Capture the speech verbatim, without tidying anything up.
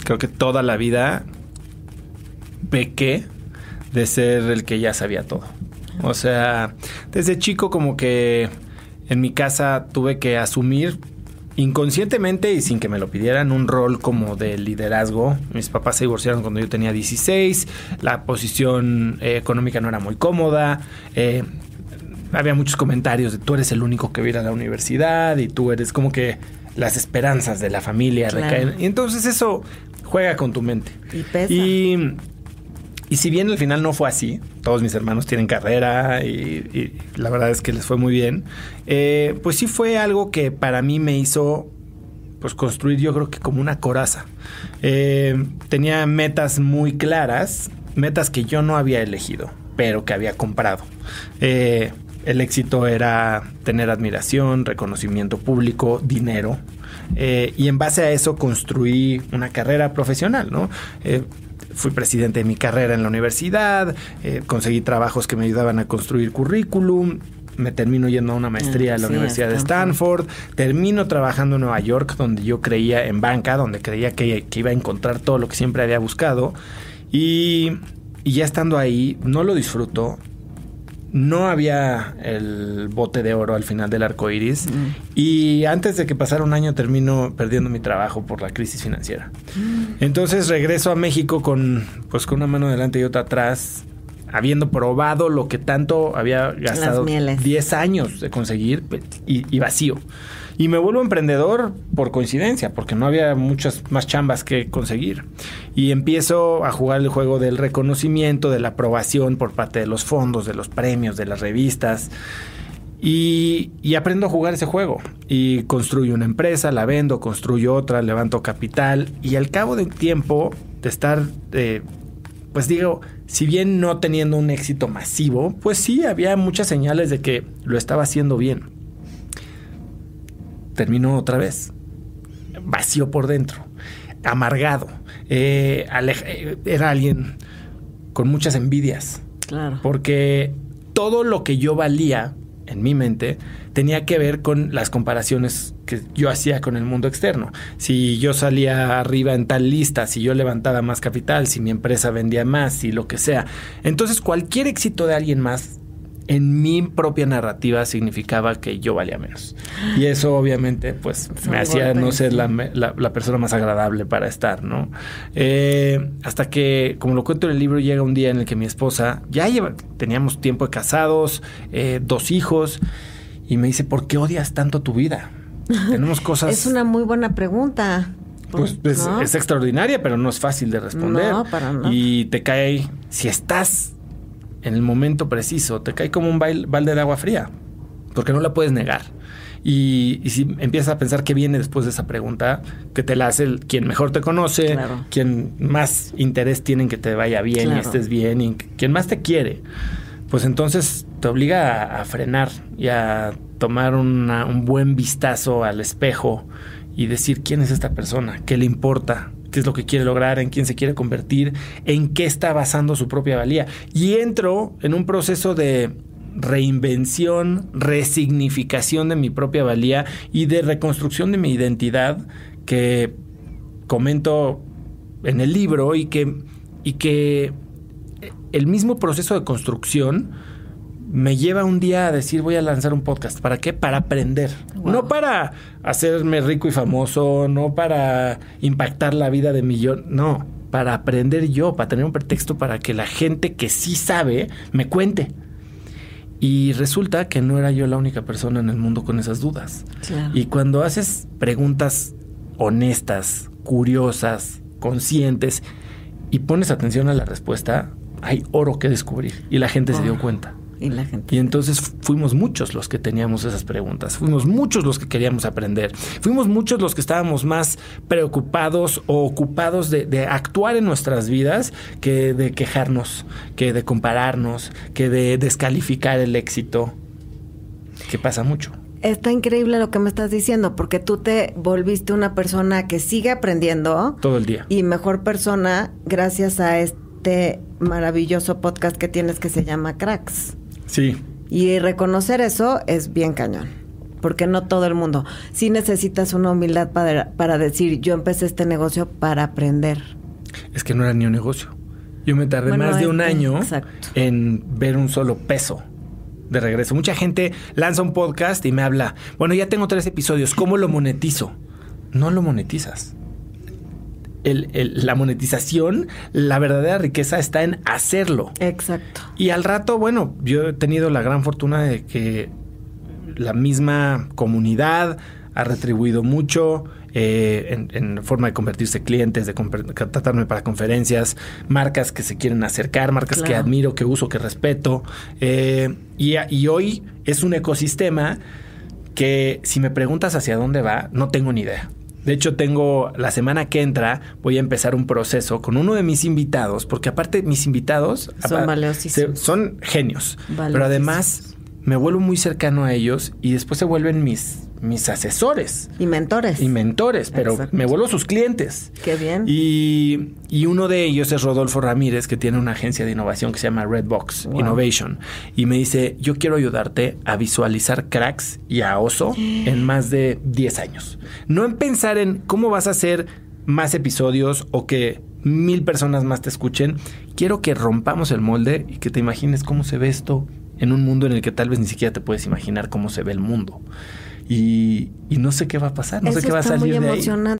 creo que toda la vida pequé de ser el que ya sabía todo. O sea, desde chico como que en mi casa tuve que asumir inconscientemente y sin que me lo pidieran un rol como de liderazgo. Mis papás se divorciaron cuando yo tenía dieciséis, la posición eh, económica no era muy cómoda, eh, había muchos comentarios de tú eres el único que va a ir a la universidad y tú eres como que las esperanzas de la familia claro. recaen. Y entonces eso juega con tu mente. Y pesa. Y, y si bien al final no fue así, todos mis hermanos tienen carrera y, y la verdad es que les fue muy bien, eh, pues sí fue algo que para mí me hizo pues construir yo creo que como una coraza. Eh, tenía metas muy claras, metas que yo no había elegido, pero que había comprado. Eh, el éxito era tener admiración, reconocimiento público, dinero. Eh, y en base a eso construí una carrera profesional, ¿no? Eh, fui presidente de mi carrera en la universidad, eh, conseguí trabajos que me ayudaban a construir currículum, me termino yendo a una maestría a la sí, Universidad de Stanford, termino trabajando en Nueva York, donde yo creía en banca, donde creía que, que iba a encontrar todo lo que siempre había buscado. Y, y ya estando ahí, no lo disfruto. No había el bote de oro al final del arco iris. Mm. Y antes de que pasara un año termino perdiendo mi trabajo por la crisis financiera. Mm. Entonces regreso a México con, pues, con una mano delante y otra atrás, habiendo probado lo que tanto había gastado diez años de conseguir y, y vacío. Y me vuelvo emprendedor por coincidencia, porque no había muchas más chambas que conseguir. Y empiezo a jugar el juego del reconocimiento, de la aprobación por parte de los fondos, de los premios, de las revistas. Y, y aprendo a jugar ese juego. Y construyo una empresa, la vendo, construyo otra, levanto capital. Y al cabo del tiempo de estar, eh, pues digo, si bien no teniendo un éxito masivo, pues sí, había muchas señales de que lo estaba haciendo bien. Terminó otra vez, vacío por dentro, amargado, eh, alej- era alguien con muchas envidias, claro. porque todo lo que yo valía en mi mente tenía que ver con las comparaciones que yo hacía con el mundo externo. Si yo salía arriba en tal lista, si yo levantaba más capital, si mi empresa vendía más, si lo que sea. Entonces cualquier éxito de alguien más en mi propia narrativa significaba que yo valía menos. Y eso obviamente pues Son me hacía golpes, no ser sí. la, la, la persona más agradable para estar, ¿no? Eh, hasta que, como lo cuento en el libro, llega un día en el que mi esposa, ya lleva, teníamos tiempo de casados, eh, dos hijos, y me dice, ¿por qué odias tanto tu vida? Tenemos cosas... Es una muy buena pregunta. Pues, pues ¿no? Es extraordinaria, pero no es fácil de responder. No, para nada. Y te cae, si estás en el momento preciso, te cae como un balde de agua fría, porque no la puedes negar. Y, y si empiezas a pensar qué viene después de esa pregunta, que te la hace el, quien mejor te conoce, claro. quien más interés tiene en que te vaya bien claro. y estés bien, y quien más te quiere, pues entonces te obliga a, a frenar y a tomar una, un buen vistazo al espejo y decir quién es esta persona, qué le importa, qué es lo que quiere lograr, en quién se quiere convertir, en qué está basando su propia valía. Y entro en un proceso de reinvención, resignificación de mi propia valía y de reconstrucción de mi identidad que comento en el libro y que, y que el mismo proceso de construcción me lleva un día a decir voy a lanzar un podcast. ¿Para qué? Para aprender. Wow. No para hacerme rico y famoso, no para impactar la vida de millones, no, para aprender yo, para tener un pretexto para que la gente que sí sabe me cuente. Y resulta que no era yo la única persona en el mundo con esas dudas. Claro. Y cuando haces preguntas honestas, curiosas, conscientes y pones atención a la respuesta, hay oro que descubrir. Y la gente oh. se dio cuenta. Y la gente. Y entonces fuimos muchos los que teníamos esas preguntas, fuimos muchos los que queríamos aprender, fuimos muchos los que estábamos más preocupados o ocupados de, de actuar en nuestras vidas que de quejarnos, que de compararnos, que de descalificar el éxito, que pasa mucho. Está increíble lo que me estás diciendo, porque tú te volviste una persona que sigue aprendiendo todo el día y mejor persona gracias a este maravilloso podcast que tienes que se llama Cracks. Sí. Y reconocer eso es bien cañón. porque no todo el mundo. Sí necesitas una humildad para, para decir, yo empecé este negocio para aprender. Es que no era ni un negocio. Yo me tardé bueno, más de un este, año exacto. en ver un solo peso de regreso. Mucha gente lanza un podcast y me habla, bueno, ya tengo tres episodios, ¿cómo lo monetizo? No lo monetizas. El, el, la monetización, la verdadera riqueza está en hacerlo. Exacto. Y al rato, bueno, yo he tenido la gran fortuna de que la misma comunidad ha retribuido mucho eh, en, en forma de convertirse clientes, de contratarme para conferencias, marcas que se quieren acercar, marcas claro. que admiro, que uso, que respeto. Eh, y, y hoy es un ecosistema que, si me preguntas hacia dónde va, no tengo ni idea. De hecho, tengo la semana que entra, voy a empezar un proceso con uno de mis invitados, porque aparte mis invitados son valiosísimos. Son genios, pero además me vuelvo muy cercano a ellos y después se vuelven mis, mis asesores. Y mentores. Y mentores, pero exacto. me vuelvo sus clientes. Qué bien. Y, y uno de ellos es Rodolfo Ramírez, que tiene una agencia de innovación que se llama Redbox wow. Innovation. Y me dice, yo quiero ayudarte a visualizar cracks y a Oso en más de diez años. No en pensar en cómo vas a hacer más episodios o que mil personas más te escuchen. Quiero que rompamos el molde y que te imagines cómo se ve esto en un mundo en el que tal vez ni siquiera te puedes imaginar cómo se ve el mundo. Y, y no sé qué va a pasar, no Eso sé qué va a salir de ahí.